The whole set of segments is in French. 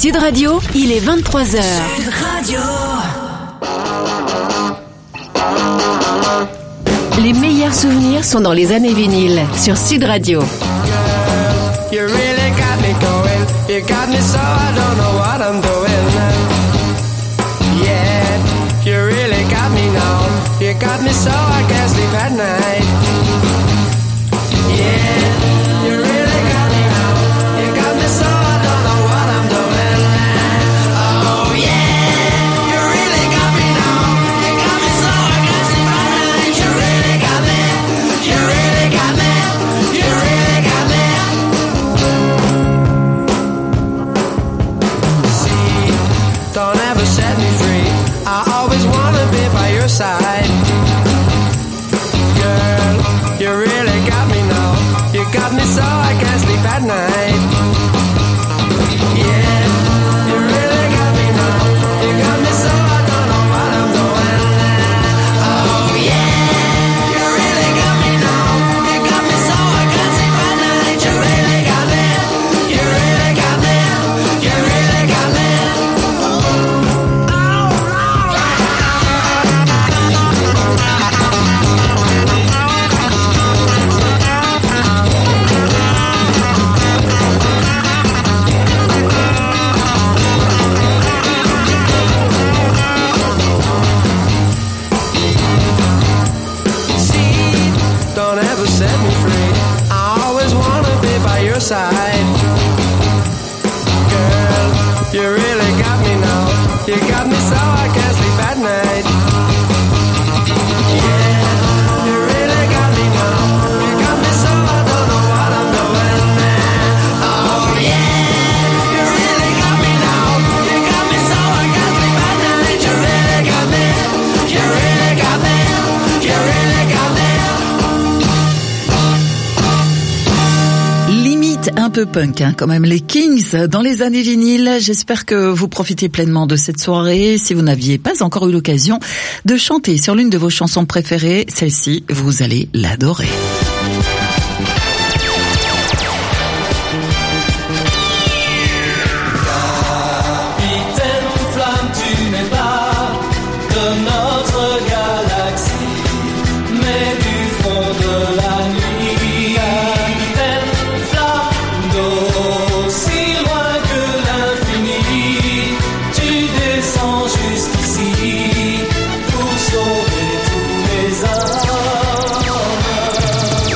Sud Radio, il est 23h. Sud Radio. Les meilleurs souvenirs sont dans les années vinyles sur Sud Radio. You really got me going. You got me so I don't know what I'm doing. Yeah, you really got me now. You got me so I can't sleep at night. Yeah, you really got me now. You got me so I don't know what I'm doing. Oh yeah, you really got me now. You got me so I can't sleep at night. You really got me. You really got me. You really got me. Don't ever set me free. I always wanna be by your side. Girl, you really got me now. You got me so I can't sleep at night. Yeah, you really got me now. You got me so I don't know what I'm doing. Oh yeah, you really got me now. You got me so I can't sleep at night. You really got me. You really got me. You really got me. Don't ever set me free. I always wanna be by your side. Girl, you really got me now. You got me so I can't sleep at night. Yeah, you really got me now. You got me so I don't know what I'm doing. Oh yeah, you really got me now. You got me so I can't sleep at night. You really got me. You really got me. You really got me. Limite un peu punk, quand même, les Kings dans les années vinyles. J'espère que vous profitez pleinement de cette soirée. Si vous n'aviez pas encore eu l'occasion de chanter sur l'une de vos chansons préférées, celle-ci, vous allez l'adorer. Capitaine Flamme, tu n'es pas de notre galaxie, mais du fond de la nuit. Capitaine Flamme, d'aussi loin que l'infini, tu descends jusqu'ici pour sauver tous les hommes.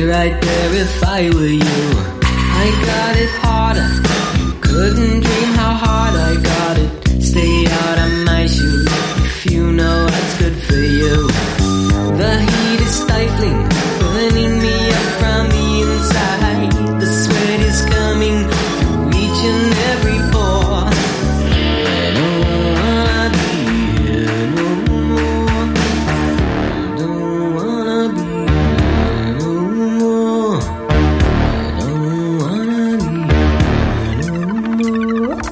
be right there if I were you. I got it harder, couldn't dream how hard I got it. Stay out of my shoes if you know what's good for you. The heat is stifling, burning me up from the inside. The sweat is coming through each and every pore. I don't wanna be here no more. I don't wanna be here no more. I don't wanna be here no more.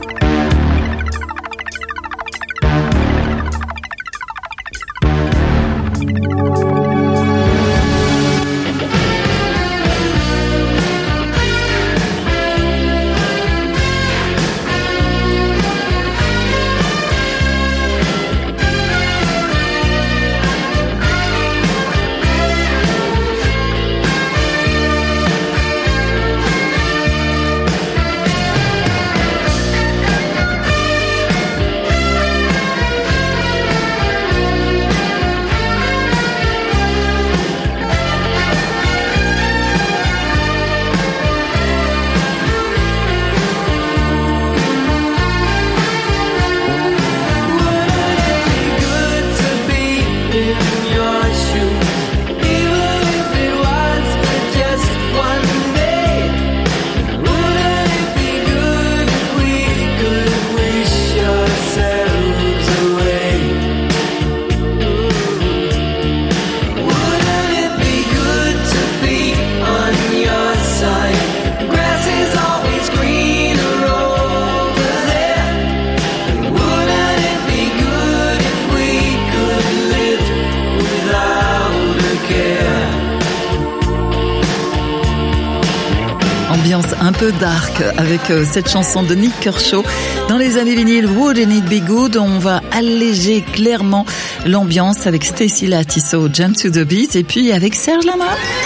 Ambiance un peu dark avec cette chanson de Nik Kershaw. Dans les années vinyles, Wouldn't It Be Good, on va alléger clairement l'ambiance avec Stacy Lattiso, Jump to the Beat, et puis avec Serge Lama.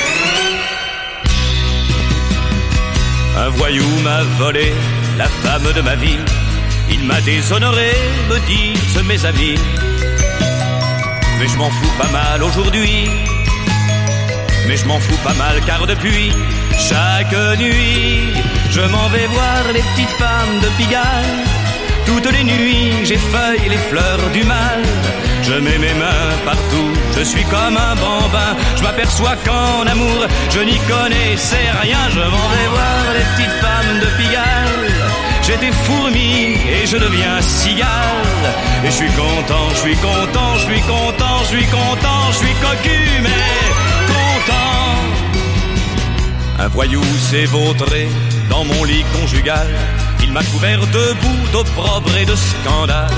Un voyou m'a volé la femme de ma vie. Il m'a déshonoré, me disent mes amis. Mais je m'en fous pas mal aujourd'hui. Mais je m'en fous pas mal car depuis chaque nuit je m'en vais voir les petites femmes de Pigalle. Toutes les nuits j'effeuille les fleurs du mal. Je mets mes mains partout, je suis comme un bambin. Je m'aperçois qu'en amour je n'y connaissais rien. Je m'en vais voir les petites femmes de Pigalle. J'étais fourmi et je deviens cigale. Et je suis content, je suis content, je suis content, je suis content, je suis cocu mais content. Un voyou s'est vautré dans mon lit conjugal. Il m'a couvert de boue, d'opprobre et de scandale.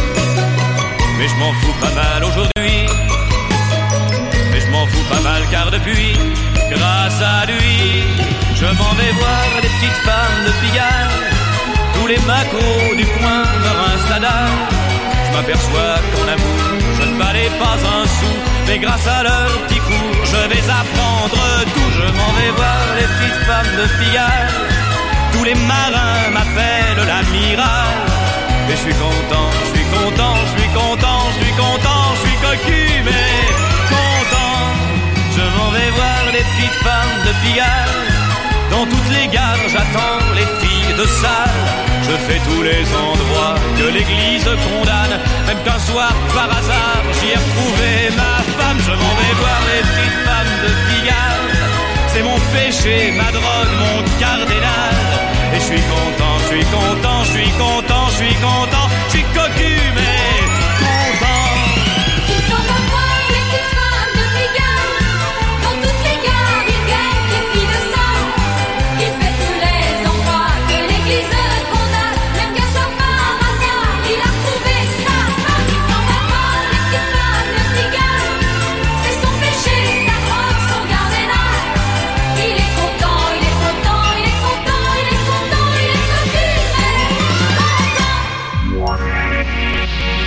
Mais je m'en fous pas mal aujourd'hui. Mais je m'en fous pas mal car depuis, grâce à lui, je m'en vais voir les petites femmes de Pigalle. Tous les macros du coin me rincent la dalle. Je m'aperçois qu'en amour, je ne valais pas un sou. Mais grâce à leur petit cours, je vais apprendre tout. Je m'en vais voir les petites femmes de Pigalle. Tous les marins m'appellent l'amiral. Et je suis content, je suis content, je suis content, je suis content, je suis cocu mais content. Je m'en vais voir les petites femmes de Pigalle. Dans toutes les gares, j'attends les filles de salle. Je fais tous les endroits que l'église condamne. Même qu'un soir, par hasard, j'y ai retrouvé ma femme. Je m'en vais voir les petites femmes de Pigalle. C'est mon péché, ma drogue, mon cardinal. Et je suis content, je suis content, je suis content, je suis content, je suis cocu mais content. Ils sont pas moi les petites femmes de Pigalle. Dans toutes les gares, ils guettent les filles de salle. Il fait tous les endroits que l'église condamne. Même qu'un soir par hasard, il a trouvé sa femme. Ils sont pas moi les petites femmes de Pigalle. C'est son péché, sa drogue, son cardinal. Il est content, il est content, il est content, il est content, il est cocu mais content.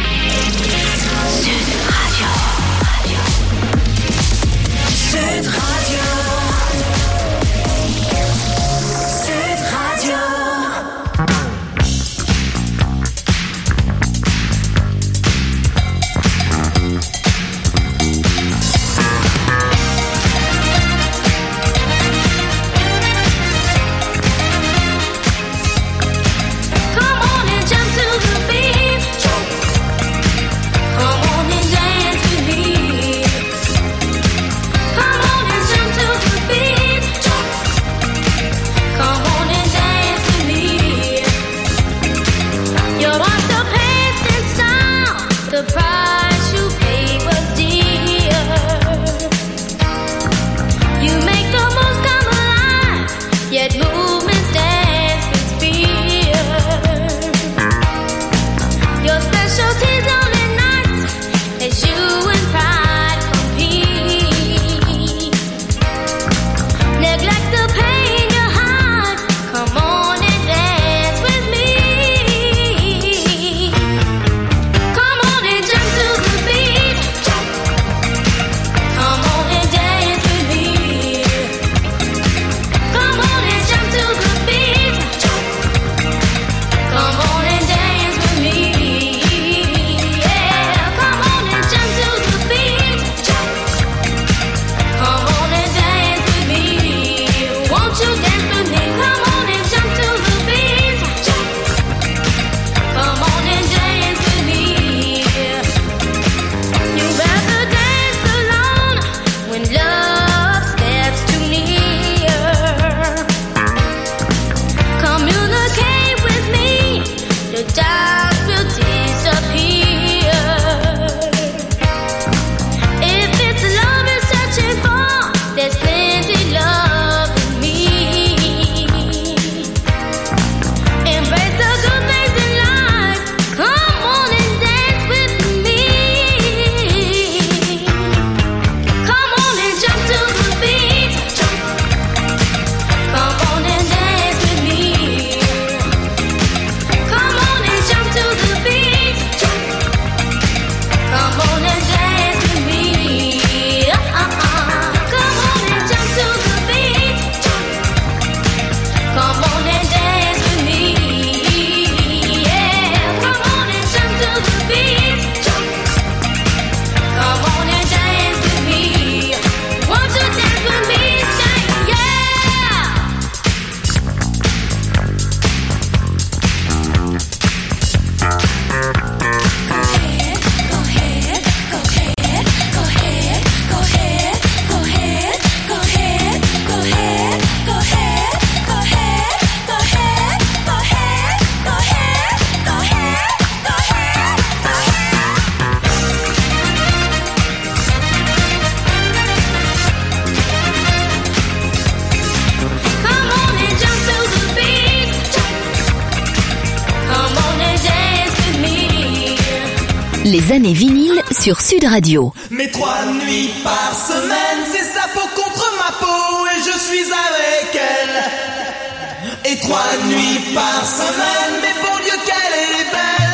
Les années vinyles sur Sud Radio. Mais 3 nuits par semaine, c'est sa peau contre ma peau et je suis avec elle. Et 3 nuits par semaine, mais bon Dieu qu'elle est belle.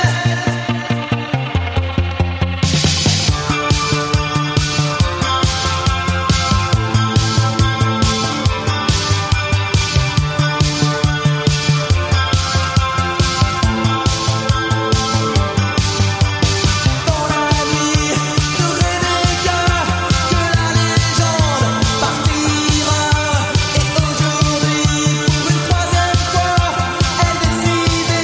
Et aujourd'hui, pour une 3e fois, elle décide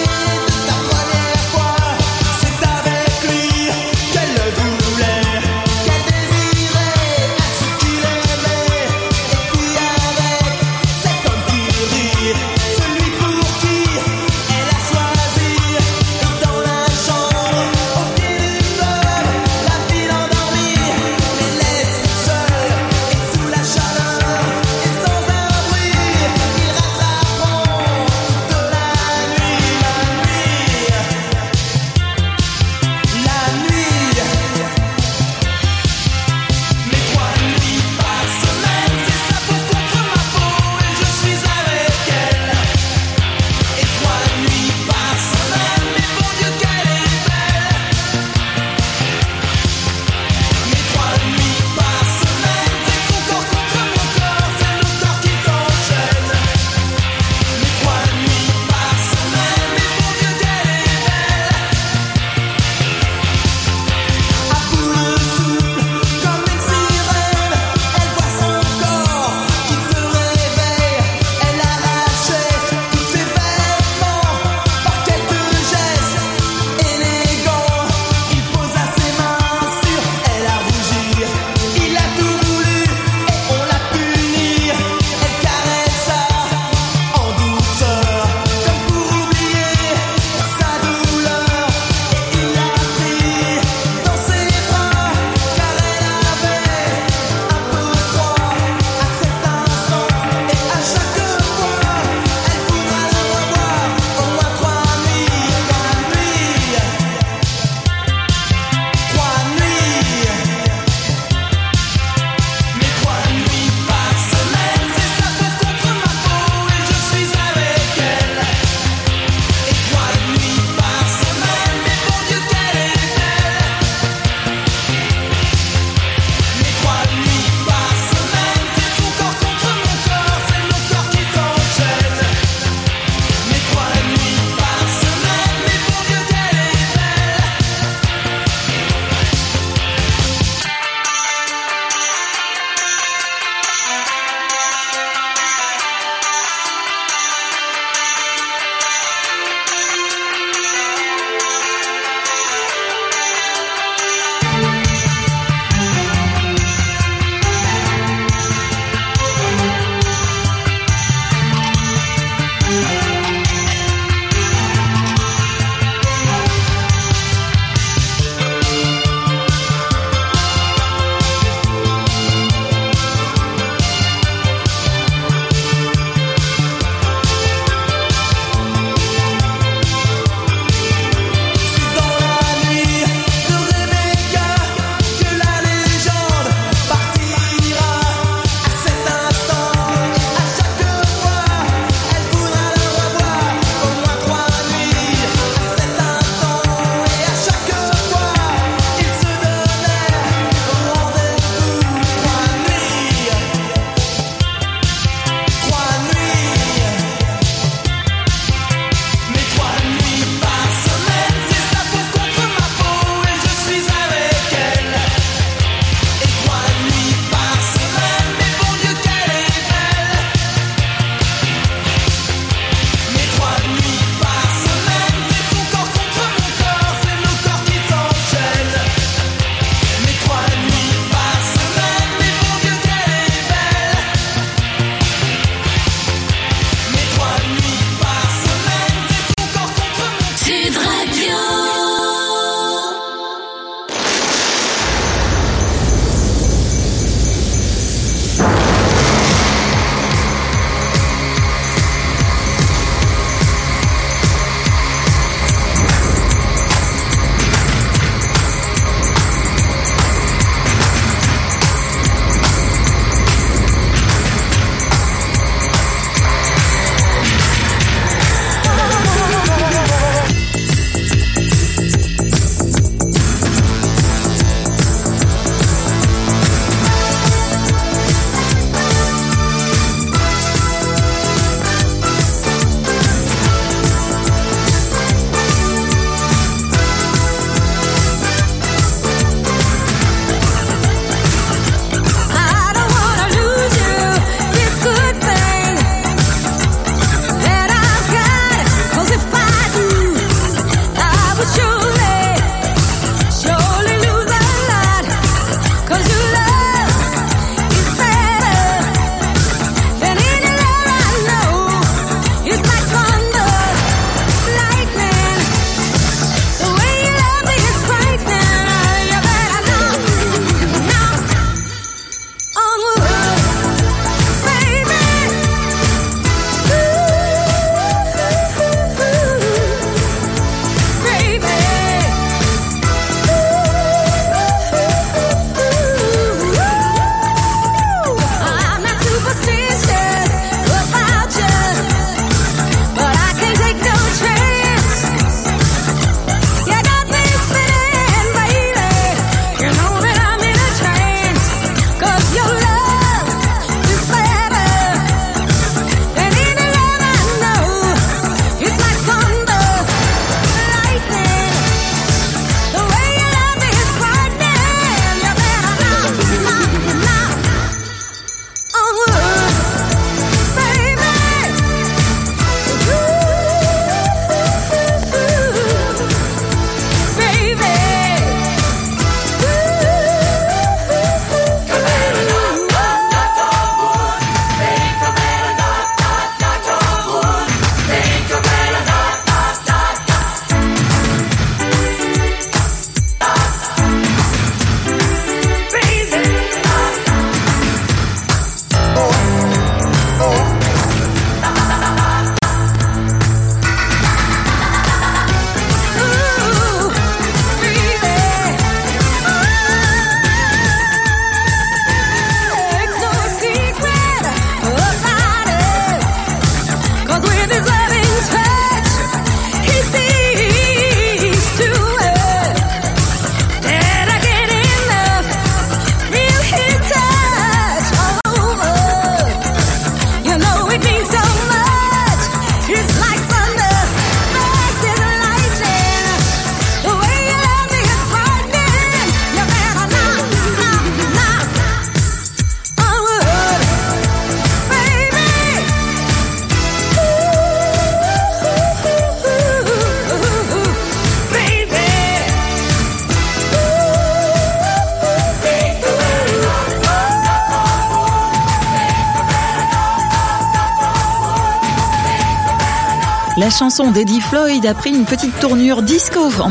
La chanson d'Eddie Floyd a pris une petite tournure disco en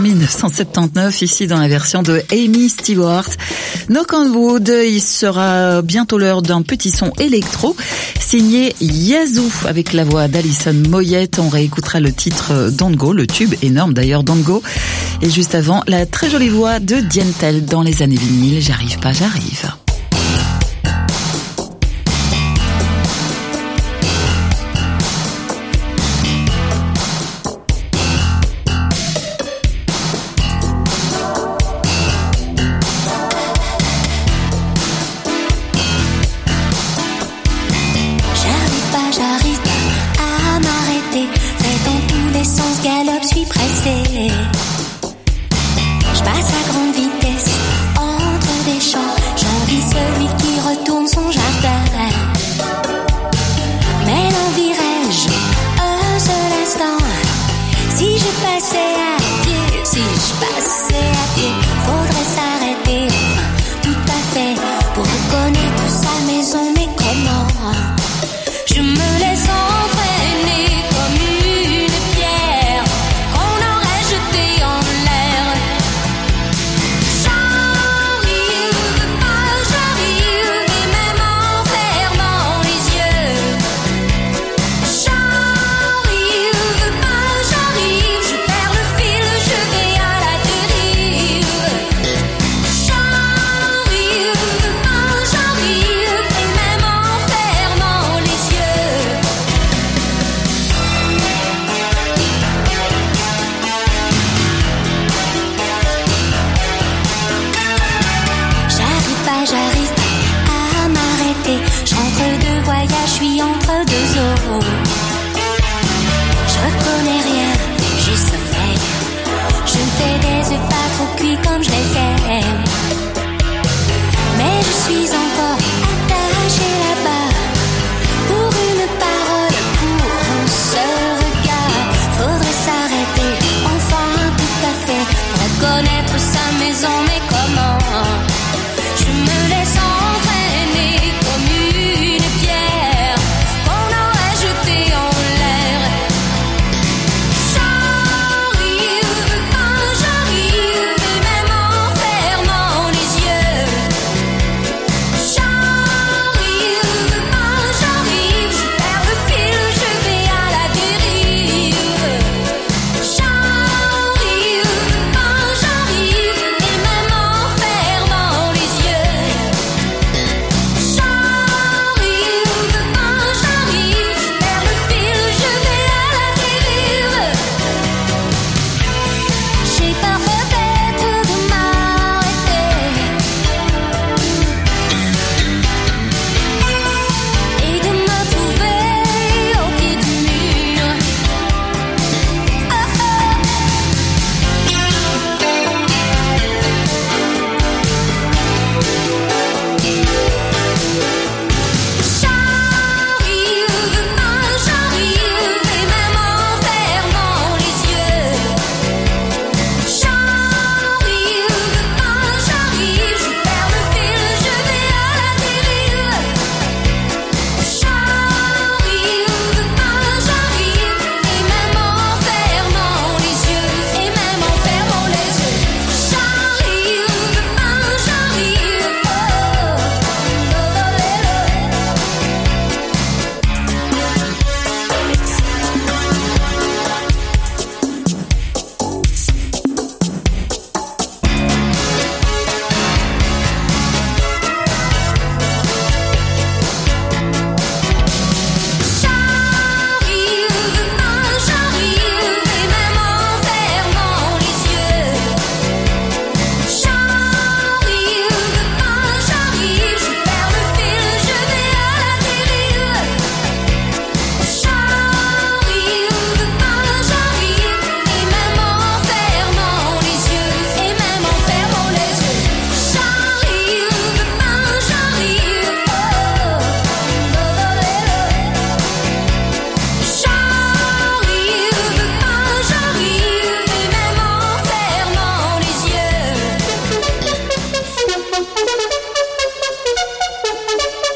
1979, ici dans la version de Amy Stewart. Knock on Wood, il sera bientôt l'heure d'un petit son électro, signé Yazoo, avec la voix d'Alison Moyet. On réécoutera le titre Don't Go, le tube énorme d'ailleurs Don't Go. Et juste avant, la très jolie voix de Diane Tell dans les années vinyles, J'arrive pas, j'arrive.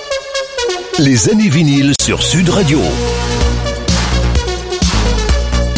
Les années vinyles sur Sud Radio.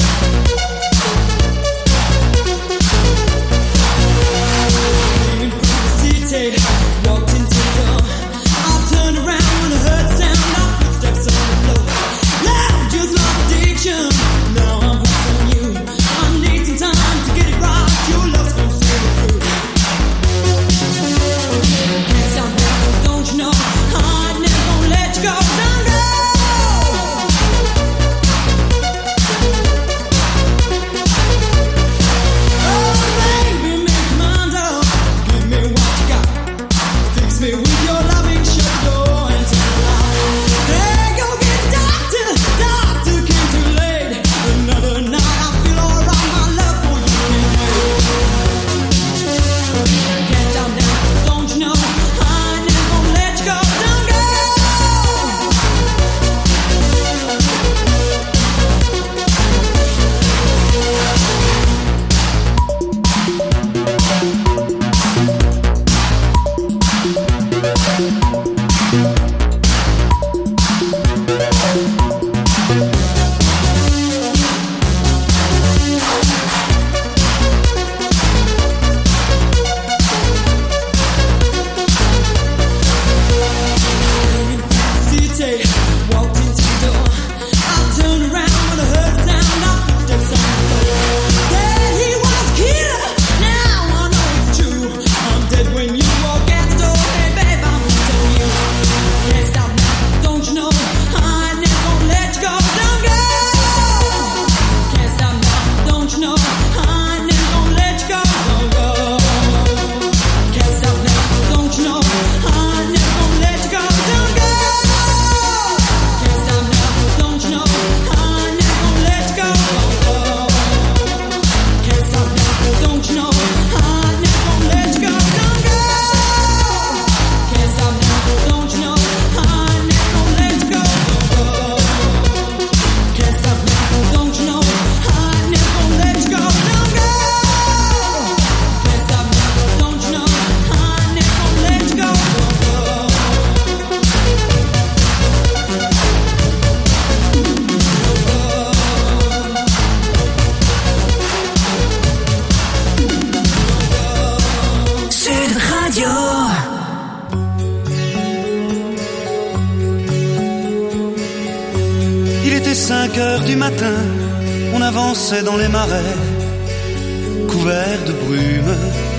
5h du matin, on avançait dans les marais, couverts de brume.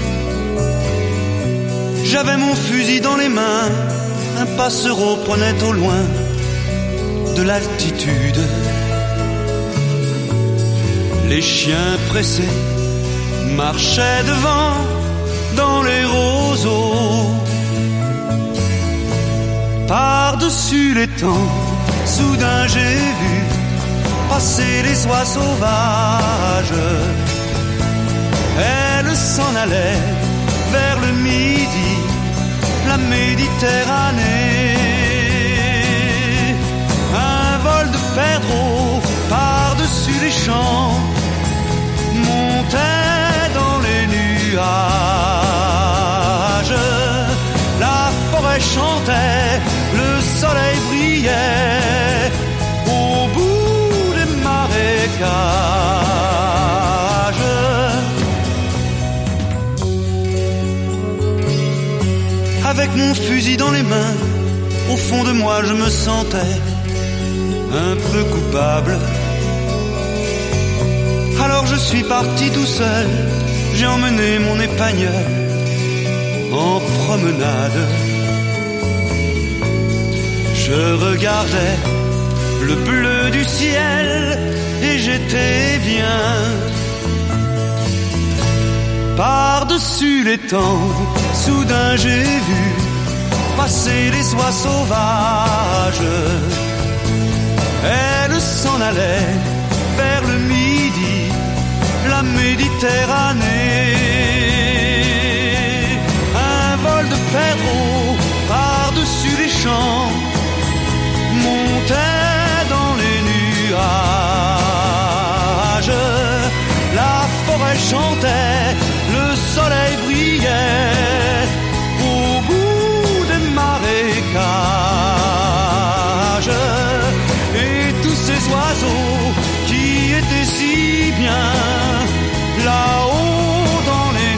J'avais mon fusil dans les mains, un passereau prenait au loin de l'altitude. Les chiens pressés marchaient devant dans les roseaux. Par-dessus les temps, soudain j'ai vu passer les oies sauvages. Elles s'en allaient vers le midi, la Méditerranée. Un vol de perdreaux par-dessus les champs montait dans les nuages. La forêt chantait, le soleil brillait au bout des marécages. Avec mon fusil dans les mains, au fond de moi je me sentais un peu coupable. Alors je suis parti tout seul, j'ai emmené mon épagneul en promenade. Je regardais le bleu du ciel et j'étais bien. Par-dessus les temps, soudain j'ai vu passer les oies sauvages. Elles s'en allaient vers le midi, la Méditerranée. Un vol de perdreaux par-dessus les champs montait dans les nuages. La forêt chantait, le soleil brillait au bout des marécages. Et tous ces oiseaux qui étaient si bien là-haut dans les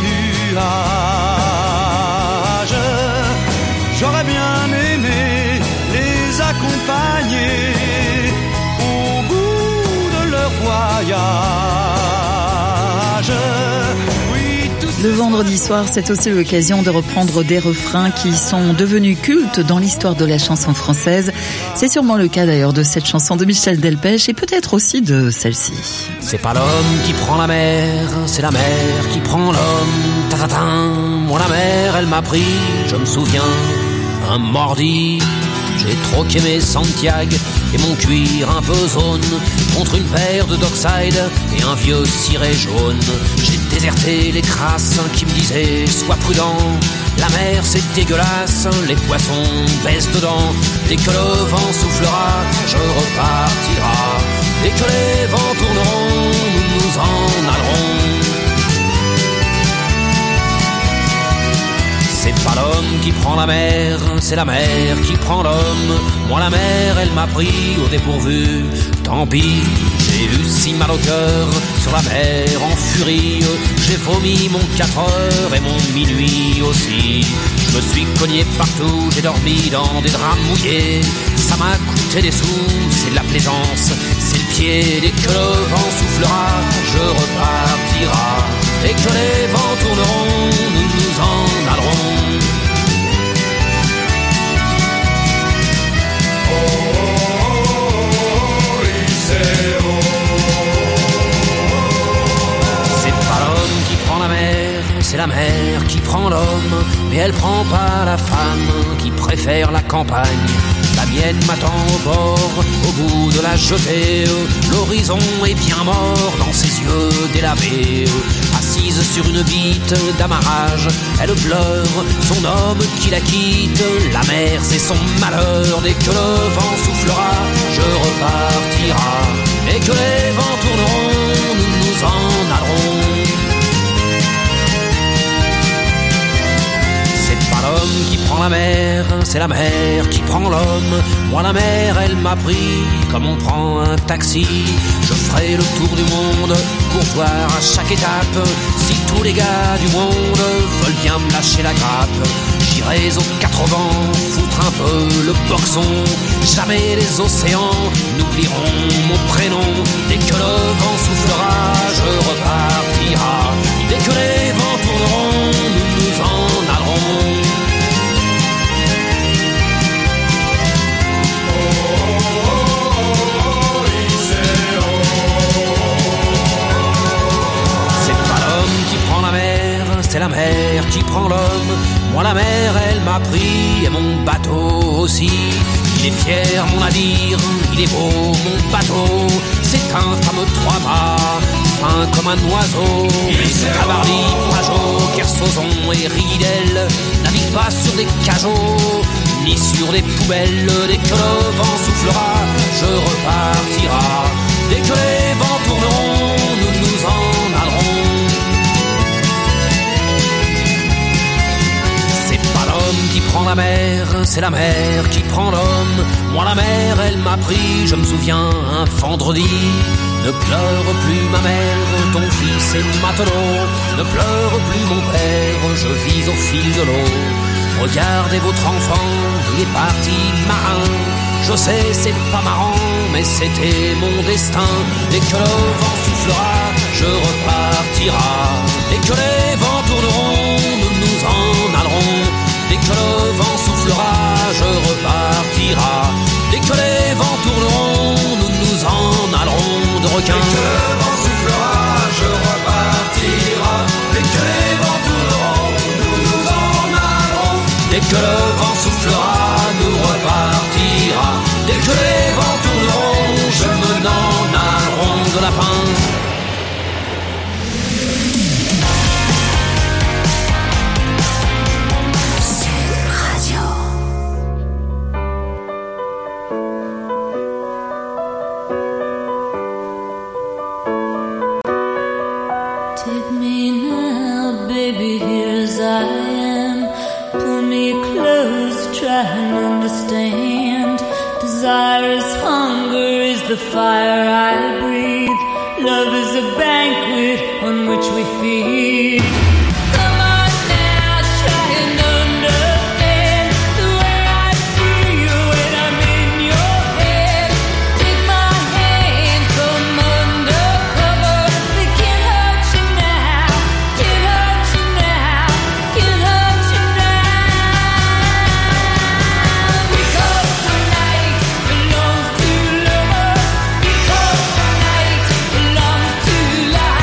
nuages, j'aurais bien aimé les accompagner au bout de leur voyage. Oui, Le vendredi soir, c'est aussi l'occasion de reprendre des refrains qui sont devenus cultes dans l'histoire de la chanson française. C'est sûrement le cas d'ailleurs de cette chanson de Michel Delpech et peut-être aussi de celle-ci. C'est pas l'homme qui prend la mer, c'est la mer qui prend l'homme. Ta-ta-ta, moi la mer, elle m'a pris, je me souviens, un mordi. J'ai troqué mes Santiago et mon cuir un peu zone contre une paire de Dockside et un vieux ciré jaune. J'ai déserté les crasses qui me disaient sois prudent, la mer c'est dégueulasse, les poissons baissent dedans. Dès que le vent soufflera, je repartira. Dès que les vents tourneront, nous nous en allerons. C'est pas l'homme qui prend la mer, c'est la mer qui prend l'homme. Moi la mer, elle m'a pris au dépourvu. Tant pis, j'ai eu si mal au cœur sur la mer en furie. J'ai vomi mon 4 heures et mon minuit aussi. Je me suis cogné partout, j'ai dormi dans des draps mouillés. Ça m'a coûté des sous, c'est de la plaisance, c'est le pied. Dès que le vent soufflera, je repartira. Dès que les vents tourneront, nous nous en allerons. C'est pas l'homme qui prend la mer, c'est la mer qui prend l'homme. Mais elle prend pas la femme qui préfère la campagne. La mienne m'attend au bord, au bout de la jetée. L'horizon est bien mort dans ses yeux délavés. Assise sur une bite d'amarrage, elle pleure son homme qui la quitte. La mer c'est son malheur, dès que le vent soufflera, je repartira. Dès que les vents tourneront, nous nous en allerons. C'est pas l'homme qui prend la mer, c'est la mer qui prend l'homme. Moi la mer, elle m'a pris comme on prend un taxi. Je ferai le tour du monde pour voir à chaque étape si tous les gars du monde veulent bien me lâcher la grappe. J'irai aux quatre vents foutre un peu le boxon. Jamais les océans n'oublieront mon prénom. Dès que le vent soufflera, je repartira. Dès que les vents tourneront, nous nous en allerons. C'est la mer qui prend l'homme. Moi la mer elle m'a pris et mon bateau aussi. Il est fier mon navire, il est beau mon bateau. C'est un fameux trois-mâts, fin comme un oiseau. Tabarly, Pajot, Kersozon et Ridel navigue pas sur des cajots ni sur des poubelles. Dès que le vent soufflera, je repartira. Dès que les vents tourneront, nous nous en allerons. Qui prend la mer, c'est la mer qui prend l'homme. Moi la mer, elle m'a pris, je me souviens, un vendredi. Ne pleure plus ma mère, ton fils est matelot. Ne pleure plus mon père, je vis au fil de l'eau. Regardez votre enfant, il est parti marin. Je sais, c'est pas marrant, mais c'était mon destin. Dès que le vent soufflera, je repartira. Dès que les vents tourneront, nous nous en allerons. Dès que le vent soufflera, je repartira. Dès que les vents tourneront, nous nous en allerons de requins. Dès que le vent soufflera, je repartira. Dès que les vents tourneront, nous nous en allerons. Dès que le vent soufflera, nous repartira. Dès que les vents tourneront, je me n'en allerons de lapin. The fire I breathe, love is a banquet on which we feed. Come on now, try and understand the way I feel you when I'm in your head. Take my hand from undercover, they can't hurt you now, can't hurt you now, can't hurt you now. Because the night belongs to lovers. Because the night belongs to life.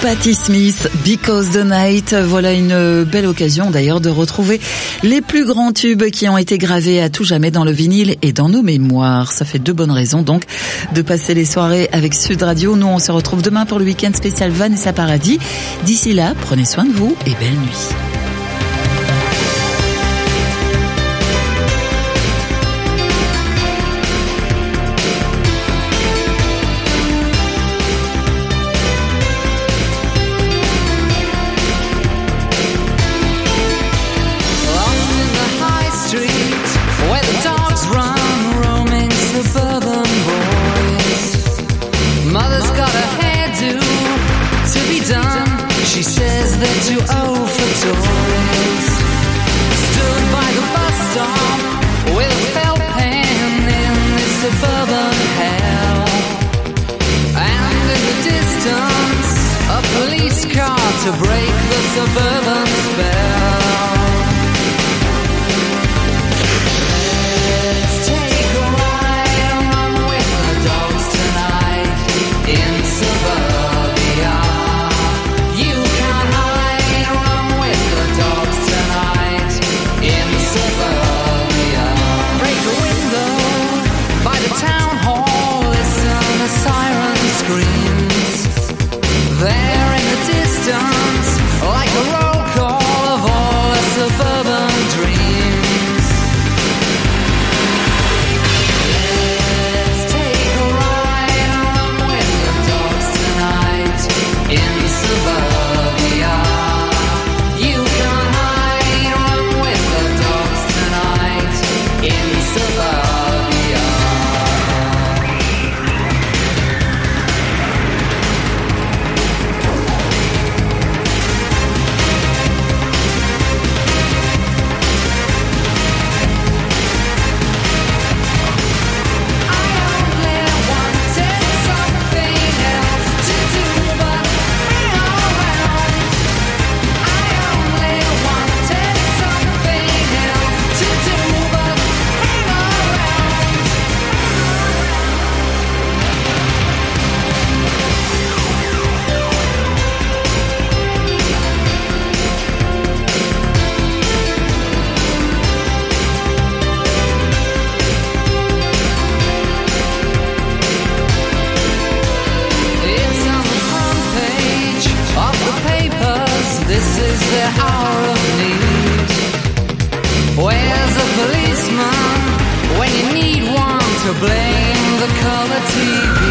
Patti Smith, Because the Night. Voilà une belle occasion d'ailleurs de retrouver les plus grands tubes qui ont été gravés à tout jamais dans le vinyle et dans nos mémoires. Ça fait 2 bonnes raisons donc de passer les soirées avec Sud Radio. Nous on se retrouve demain pour le week-end spécial Vanessa Paradis. D'ici là, prenez soin de vous et belle nuit. To break the suburban spell. Let's take a ride along with the dogs tonight in suburbia. You can hide along with the dogs tonight in suburbia. Break a window by the town hall, listen a siren screams. There in the distance, like a roll call of all the suburban dreams. Let's take a ride along with the dogs tonight in suburbia. You can hide along with the dogs tonight in suburbia. Blame the color TV.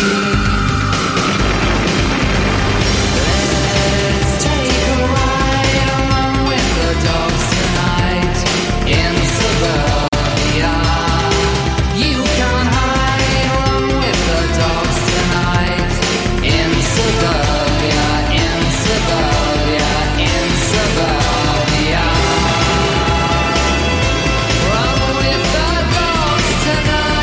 Let's take a ride along with the dogs tonight in suburbia. You can hide along with the dogs tonight in suburbia, in suburbia, in suburbia. Run with the dogs tonight.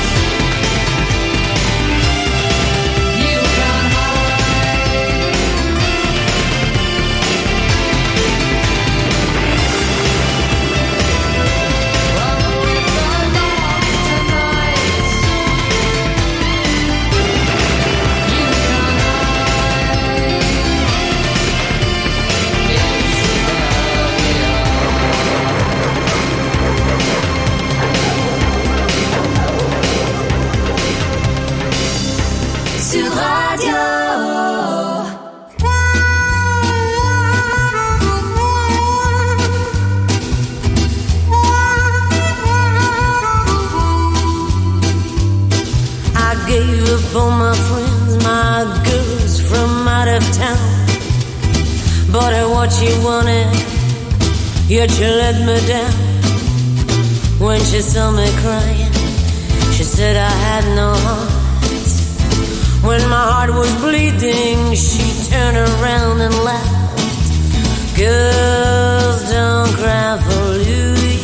For my friends, my girls from out of town. Bought her what she wanted, yet she let me down. When she saw me crying, she said I had no heart. When my heart was bleeding, she turned around and laughed. Girls don't cry for Louis.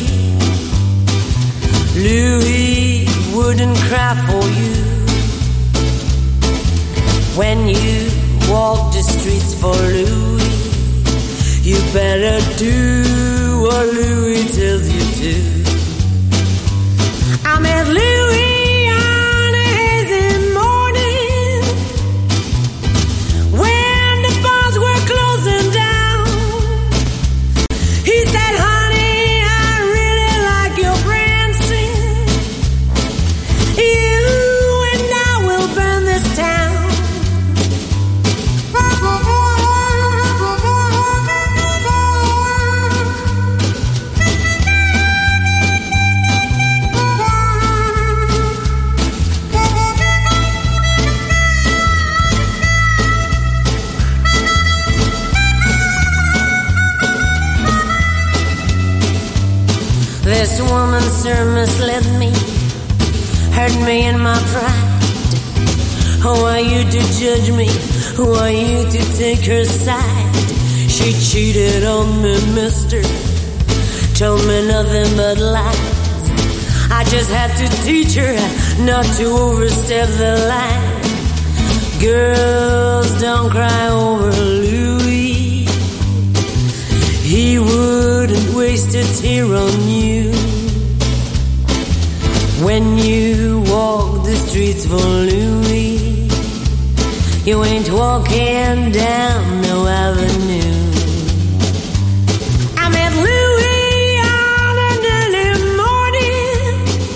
Louis wouldn't cry for you. When you walk the streets for Louis, you better do what Louis tells you to. I met Louis on a hazy morning when the This woman, sir, misled me, hurt me in my pride. Who are you to judge me? Who are you to take her side? She cheated on me, mister, told me nothing but lies. I just had to teach her not to overstep the line. Girls, don't cry over Louis. He wouldn't waste a tear on you. When you walk the streets for Louis, you ain't walking down no avenue. I met Louis on an early morning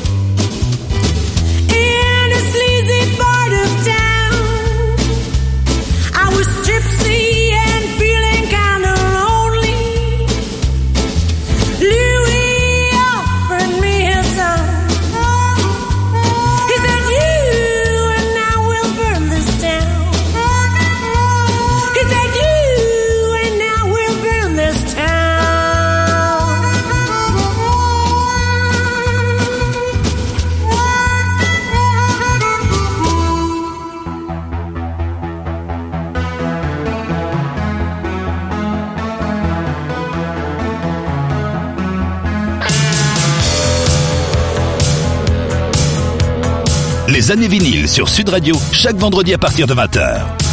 in a sleazy part of town. I was tipsy and feeling kinda lonely. Louis offered me his song. He said, you and I will burn this town. He said, you and I will burn this town. Les années vinyles sur Sud Radio, chaque vendredi à partir de 20h.